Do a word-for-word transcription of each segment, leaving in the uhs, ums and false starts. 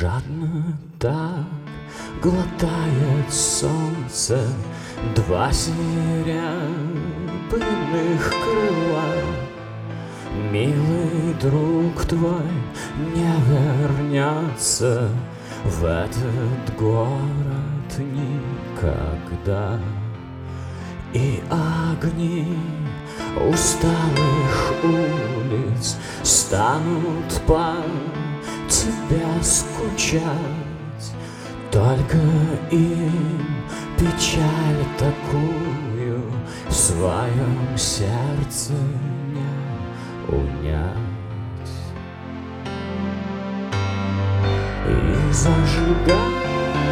Жадно так глотает солнце два серебряных крыла. Милый друг твой не вернется в этот город никогда, и огни усталых улиц станут по тебе скучать. Только им печаль такую в своем сердце не унять. И зажигать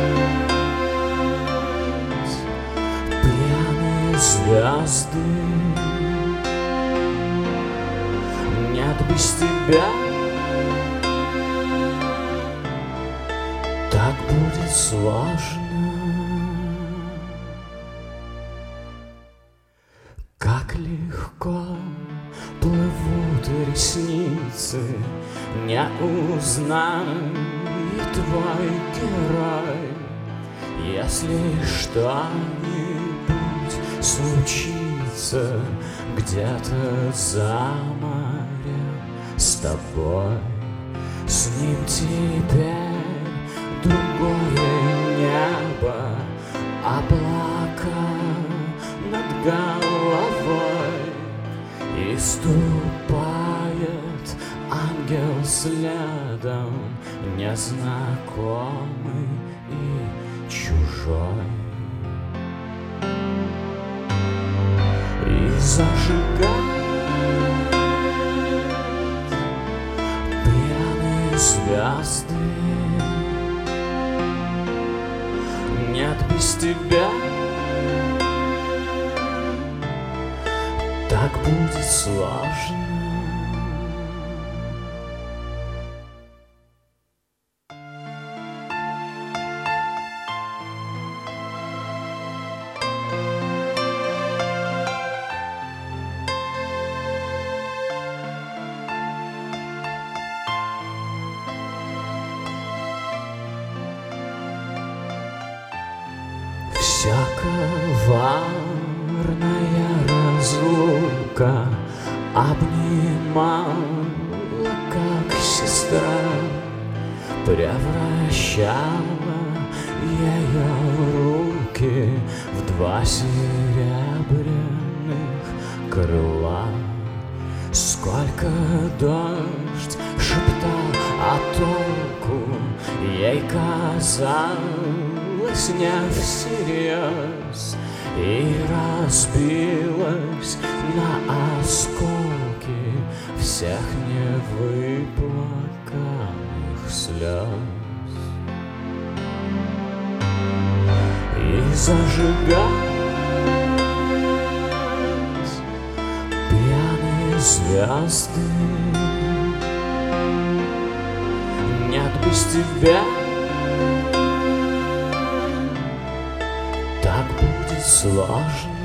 пьяные звезды нет без тебя. Так будет сложно. Как легко плывут ресницы, не узнает твой герой. Если что-нибудь случится где-то за морем с тобой, с ним теперь другое небо, облака над головой, и ступает ангел следом, незнакомый и чужой. И зажигает пьяные звезды нет без тебя. Так будет сложно. Вся коварная разлука обнимала, как сестра, превращала ее руки в два серебряных крыла. Сколько дождь шептал, а толку ей казалось не всерьез, и разбилась на осколки всех невыплаканных слез. И зажигать пьяные звезды нет без тебя. Так будет сложно.